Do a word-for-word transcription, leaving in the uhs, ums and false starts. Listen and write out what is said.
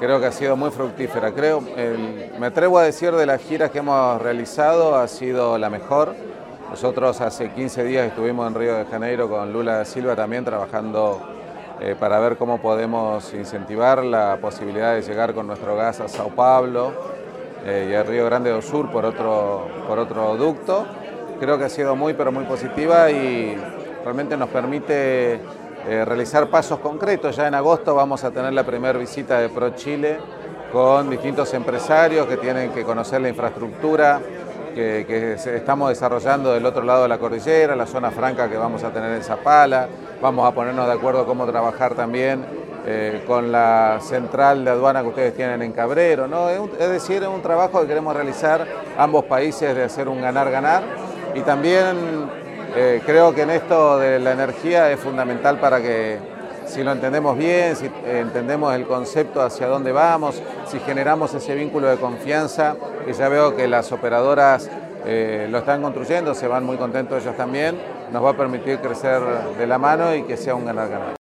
creo que ha sido muy fructífera. Creo, el, me atrevo a decir, de las giras que hemos realizado, ha sido la mejor. Nosotros hace quince días estuvimos en Río de Janeiro con Lula da Silva también trabajando eh, para ver cómo podemos incentivar la posibilidad de llegar con nuestro gas a Sao Paulo eh, y a Río Grande do Sur por otro, por otro ducto. Creo que ha sido muy, pero muy positiva y realmente nos permite eh, realizar pasos concretos. Ya en agosto vamos a tener la primera visita de ProChile con distintos empresarios que tienen que conocer la infraestructura que, que estamos desarrollando del otro lado de la cordillera, la zona franca que vamos a tener en Zapala. Vamos a ponernos de acuerdo cómo trabajar también eh, con la central de aduana que ustedes tienen en Cabrero, ¿no? Es, un, es decir, es un trabajo que queremos realizar ambos países de hacer un ganar-ganar. Y también eh, creo que en esto de la energía es fundamental para que, si lo entendemos bien, si entendemos el concepto hacia dónde vamos, si generamos ese vínculo de confianza, que ya veo que las operadoras eh, lo están construyendo, se van muy contentos ellos también, nos va a permitir crecer de la mano y que sea un ganar-ganar.